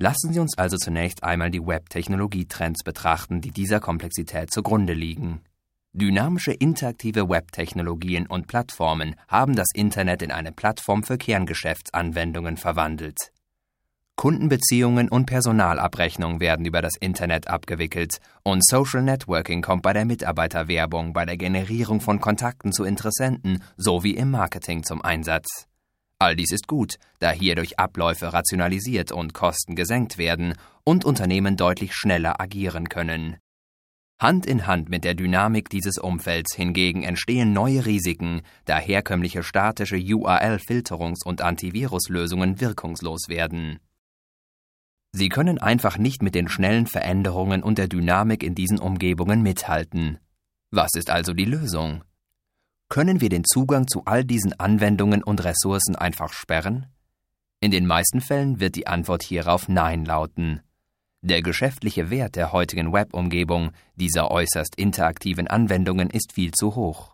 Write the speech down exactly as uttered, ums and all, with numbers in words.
Lassen Sie uns also zunächst einmal die Web-Technologietrends betrachten, die dieser Komplexität zugrunde liegen. Dynamische interaktive Web-Technologien und Plattformen haben das Internet in eine Plattform für Kerngeschäftsanwendungen verwandelt. Kundenbeziehungen und Personalabrechnung werden über das Internet abgewickelt und Social Networking kommt bei der Mitarbeiterwerbung, bei der Generierung von Kontakten zu Interessenten sowie im Marketing zum Einsatz. All dies ist gut, da hierdurch Abläufe rationalisiert und Kosten gesenkt werden und Unternehmen deutlich schneller agieren können. Hand in Hand mit der Dynamik dieses Umfelds hingegen entstehen neue Risiken, da herkömmliche statische U R L-Filterungs- und Antiviruslösungen wirkungslos werden. Sie können einfach nicht mit den schnellen Veränderungen und der Dynamik in diesen Umgebungen mithalten. Was ist also die Lösung? Können wir den Zugang zu all diesen Anwendungen und Ressourcen einfach sperren? In den meisten Fällen wird die Antwort hierauf Nein lauten. Der geschäftliche Wert der heutigen Web-Umgebung, dieser äußerst interaktiven Anwendungen, ist viel zu hoch.